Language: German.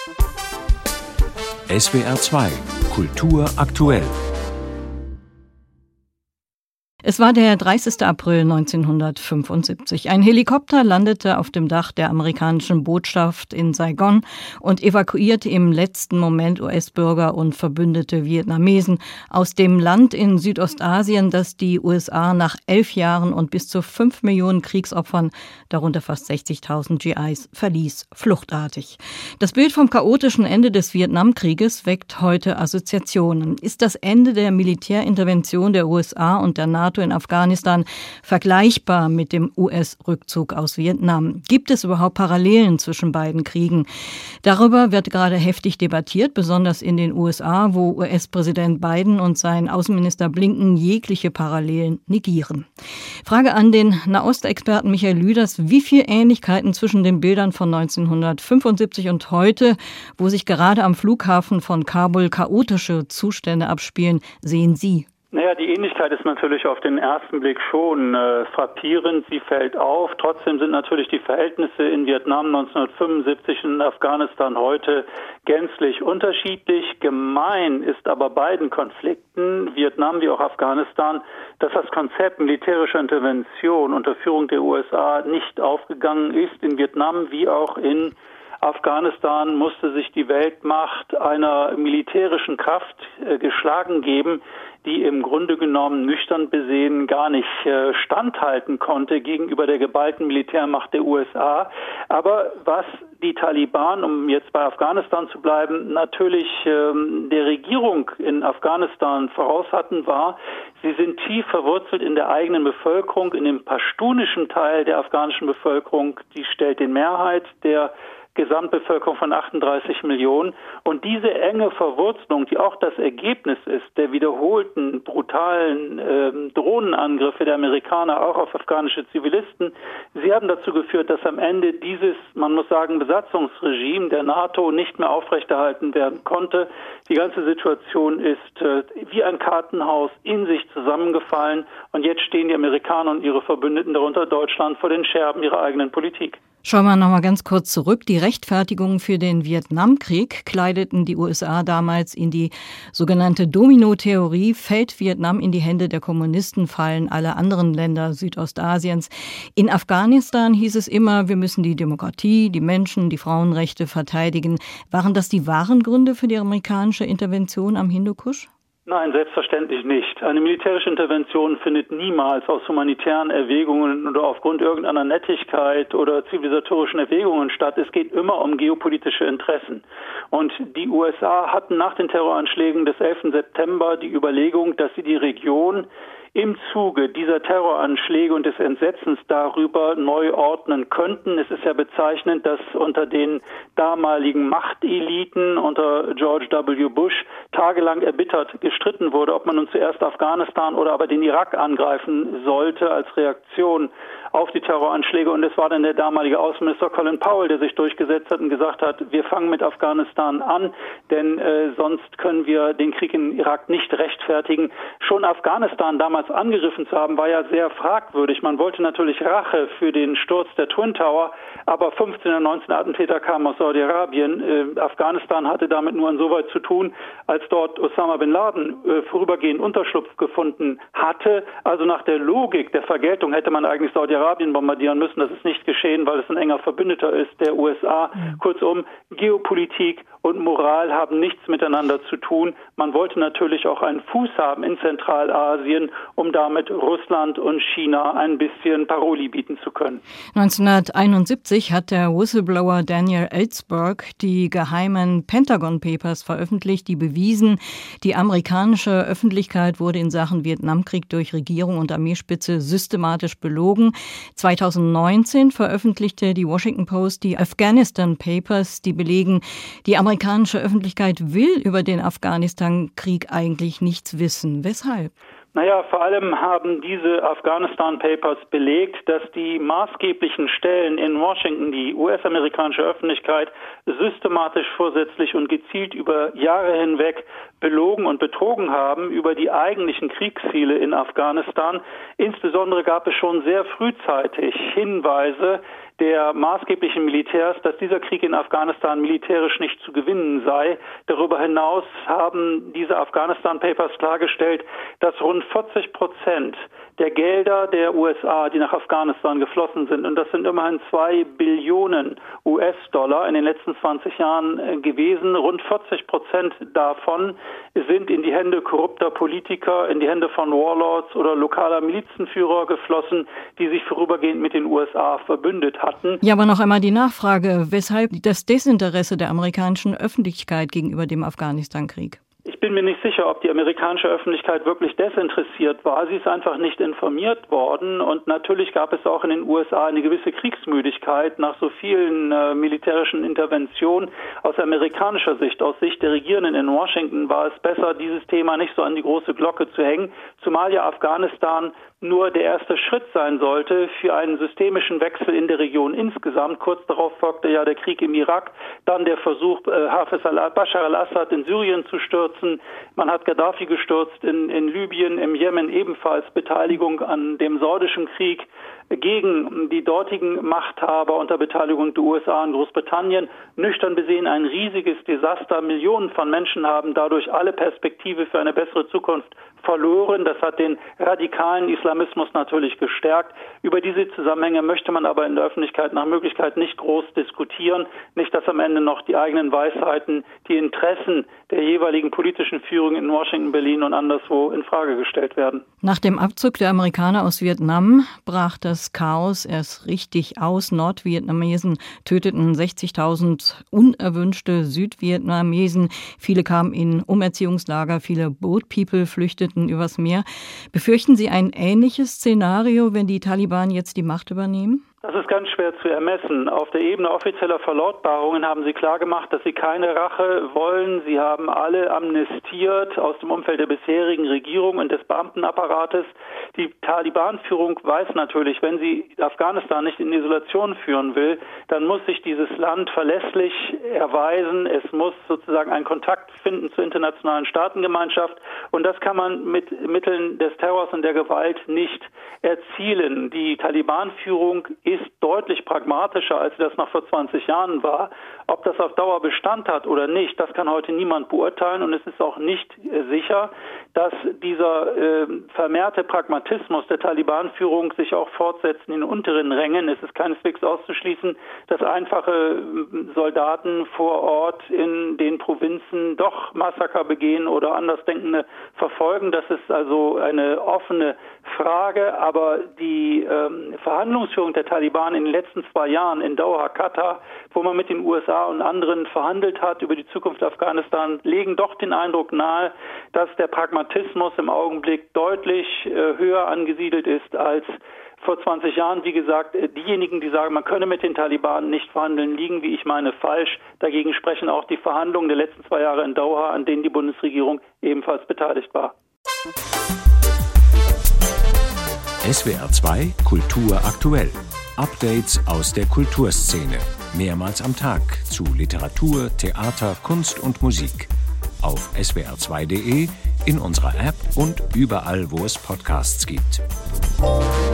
SWR 2 Kultur aktuell. Es war der 30. April 1975. Ein Helikopter landete auf dem Dach der amerikanischen Botschaft in Saigon und evakuierte im letzten Moment US-Bürger und verbündete Vietnamesen aus dem Land in Südostasien, das die USA nach 11 Jahren und bis zu 5 Millionen Kriegsopfern, darunter fast 60.000 GIs, verließ, fluchtartig. Das Bild vom chaotischen Ende des Vietnamkrieges weckt heute Assoziationen. Ist das Ende der Militärintervention der USA und der NATO in Afghanistan vergleichbar mit dem US-Rückzug aus Vietnam? Gibt es überhaupt Parallelen zwischen beiden Kriegen? Darüber wird gerade heftig debattiert, besonders in den USA, wo US-Präsident Biden und sein Außenminister Blinken jegliche Parallelen negieren. Frage an den Nahostexperten Michael Lüders: Wie viele Ähnlichkeiten zwischen den Bildern von 1975 und heute, wo sich gerade am Flughafen von Kabul chaotische Zustände abspielen, sehen Sie? Naja, die Ähnlichkeit ist natürlich auf den ersten Blick schon frappierend, sie fällt auf. Trotzdem sind natürlich die Verhältnisse in Vietnam 1975 und in Afghanistan heute gänzlich unterschiedlich. Gemein ist aber beiden Konflikten, Vietnam wie auch Afghanistan, dass das Konzept militärischer Intervention unter Führung der USA nicht aufgegangen ist. In Vietnam wie auch in Afghanistan musste sich die Weltmacht einer militärischen Kraft geschlagen geben, die im Grunde genommen nüchtern besehen gar nicht standhalten konnte gegenüber der geballten Militärmacht der USA. Aber was die Taliban, um jetzt bei Afghanistan zu bleiben, natürlich der Regierung in Afghanistan voraus hatten, war, sie sind tief verwurzelt in der eigenen Bevölkerung, in dem paschtunischen Teil der afghanischen Bevölkerung. Die stellt die Mehrheit der Gesamtbevölkerung von 38 Millionen. Und diese enge Verwurzelung, die auch das Ergebnis ist der wiederholten, brutalen Drohnenangriffe der Amerikaner auch auf afghanische Zivilisten, sie haben dazu geführt, dass am Ende dieses, man muss sagen, Besatzungsregime der NATO nicht mehr aufrechterhalten werden konnte. Die ganze Situation ist wie ein Kartenhaus in sich zusammengefallen. Und jetzt stehen die Amerikaner und ihre Verbündeten, darunter Deutschland, vor den Scherben ihrer eigenen Politik. Schauen wir noch mal ganz kurz zurück. Die Rechtfertigung für den Vietnamkrieg kleideten die USA damals in die sogenannte Domino-Theorie. Fällt Vietnam in die Hände der Kommunisten, fallen alle anderen Länder Südostasiens. In Afghanistan hieß es immer, wir müssen die Demokratie, die Menschen, die Frauenrechte verteidigen. Waren das die wahren Gründe für die amerikanische Intervention am Hindukusch? Nein, selbstverständlich nicht. Eine militärische Intervention findet niemals aus humanitären Erwägungen oder aufgrund irgendeiner Nettigkeit oder zivilisatorischen Erwägungen statt. Es geht immer um geopolitische Interessen. Und die USA hatten nach den Terroranschlägen des 11. September die Überlegung, dass sie die Region im Zuge dieser Terroranschläge und des Entsetzens darüber neu ordnen könnten. Es ist ja bezeichnend, dass unter den damaligen Machteliten unter George W. Bush tagelang erbittert gestritten wurde, ob man nun zuerst Afghanistan oder aber den Irak angreifen sollte als Reaktion auf die Terroranschläge. Und es war dann der damalige Außenminister Colin Powell, der sich durchgesetzt hat und gesagt hat, wir fangen mit Afghanistan an, denn sonst können wir den Krieg in Irak nicht rechtfertigen. Schon Afghanistan damals angegriffen zu haben, war ja sehr fragwürdig. Man wollte natürlich Rache für den Sturz der Twin Tower, aber 15 oder 19 Attentäter kamen aus Saudi-Arabien. Afghanistan hatte damit nur insoweit zu tun, als dort Osama bin Laden vorübergehend Unterschlupf gefunden hatte. Also nach der Logik der Vergeltung hätte man eigentlich Saudi-Arabien bombardieren müssen. Das ist nicht geschehen, weil es ein enger Verbündeter ist der USA. Kurzum, Geopolitik und Moral haben nichts miteinander zu tun. Man wollte natürlich auch einen Fuß haben in Zentralasien, um damit Russland und China ein bisschen Paroli bieten zu können. 1971 hat der Whistleblower Daniel Ellsberg die geheimen Pentagon Papers veröffentlicht, die bewiesen, die amerikanische Öffentlichkeit wurde in Sachen Vietnamkrieg durch Regierung und Armeespitze systematisch belogen. 2019 veröffentlichte die Washington Post die Afghanistan Papers, die belegen, die amerikanische Öffentlichkeit will über den Afghanistan-Krieg eigentlich nichts wissen. Weshalb? Naja, vor allem haben diese Afghanistan Papers belegt, dass die maßgeblichen Stellen in Washington, die US-amerikanische Öffentlichkeit, systematisch, vorsätzlich und gezielt über Jahre hinweg belogen und betrogen haben über die eigentlichen Kriegsziele in Afghanistan. Insbesondere gab es schon sehr frühzeitig Hinweise, der maßgeblichen Militärs, dass dieser Krieg in Afghanistan militärisch nicht zu gewinnen sei. Darüber hinaus haben diese Afghanistan Papers klargestellt, dass rund 40% der Gelder der USA, die nach Afghanistan geflossen sind, und das sind immerhin 2 Billionen US-Dollar in den letzten 20 Jahren gewesen, rund 40% davon sind in die Hände korrupter Politiker, in die Hände von Warlords oder lokaler Milizenführer geflossen, die sich vorübergehend mit den USA verbündet hatten. Ja, aber noch einmal die Nachfrage, weshalb das Desinteresse der amerikanischen Öffentlichkeit gegenüber dem Afghanistan-Krieg? Ich bin mir nicht sicher, ob die amerikanische Öffentlichkeit wirklich desinteressiert war. Sie ist einfach nicht informiert worden. Und natürlich gab es auch in den USA eine gewisse Kriegsmüdigkeit nach so vielen militärischen Interventionen. Aus amerikanischer Sicht, aus Sicht der Regierenden in Washington, war es besser, dieses Thema nicht so an die große Glocke zu hängen, zumal ja Afghanistan nur der erste Schritt sein sollte für einen systemischen Wechsel in der Region insgesamt. Kurz darauf folgte ja der Krieg im Irak, dann der Versuch, Bashar al-Assad in Syrien zu stürzen. Man hat Gaddafi gestürzt in Libyen, im Jemen ebenfalls Beteiligung an dem saudischen Krieg gegen die dortigen Machthaber unter Beteiligung der USA und Großbritannien. Nüchtern besehen ein riesiges Desaster. Millionen von Menschen haben dadurch alle Perspektive für eine bessere Zukunft verloren. Das hat den radikalen Islamismus natürlich gestärkt. Über diese Zusammenhänge möchte man aber in der Öffentlichkeit nach Möglichkeit nicht groß diskutieren. Nicht, dass am Ende noch die eigenen Weisheiten, die Interessen der jeweiligen politischen Führung in Washington, Berlin und anderswo in Frage gestellt werden. Nach dem Abzug der Amerikaner aus Vietnam brach das Chaos erst richtig aus. Nordvietnamesen töteten 60.000 unerwünschte Südvietnamesen. Viele kamen in Umerziehungslager, viele Boat People flüchteten übers Meer. Befürchten Sie ein ähnliches Szenario, wenn die Taliban jetzt die Macht übernehmen? Das ist ganz schwer zu ermessen. Auf der Ebene offizieller Verlautbarungen haben sie klargemacht, dass sie keine Rache wollen. Sie haben alle amnestiert aus dem Umfeld der bisherigen Regierung und des Beamtenapparates. Die Taliban-Führung weiß natürlich, wenn sie Afghanistan nicht in Isolation führen will, dann muss sich dieses Land verlässlich erweisen. Es muss sozusagen einen Kontakt finden zur internationalen Staatengemeinschaft. Und das kann man mit Mitteln des Terrors und der Gewalt nicht erzielen. Die Taliban-Führung ist deutlich pragmatischer, als das noch vor 20 Jahren war. Ob das auf Dauer Bestand hat oder nicht, das kann heute niemand beurteilen. Und es ist auch nicht sicher, dass dieser vermehrte Pragmatismus der Taliban-Führung sich auch fortsetzt in den unteren Rängen. Es ist keineswegs auszuschließen, dass einfache Soldaten vor Ort in den Provinzen doch Massaker begehen oder Andersdenkende verfolgen. Das ist also eine offene Frage. Aber die Verhandlungsführung der Taliban in den letzten 2 Jahren in Doha, Katar, wo man mit den USA und anderen verhandelt hat über die Zukunft Afghanistan, legen doch den Eindruck nahe, dass der Pragmatismus im Augenblick deutlich höher angesiedelt ist als vor 20 Jahren. Wie gesagt, diejenigen, die sagen, man könne mit den Taliban nicht verhandeln, liegen, wie ich meine, falsch. Dagegen sprechen auch die Verhandlungen der letzten 2 Jahre in Doha, an denen die Bundesregierung ebenfalls beteiligt war. SWR 2 Kultur aktuell. Updates aus der Kulturszene. Mehrmals am Tag zu Literatur, Theater, Kunst und Musik. Auf swr2.de, in unserer App und überall, wo es Podcasts gibt.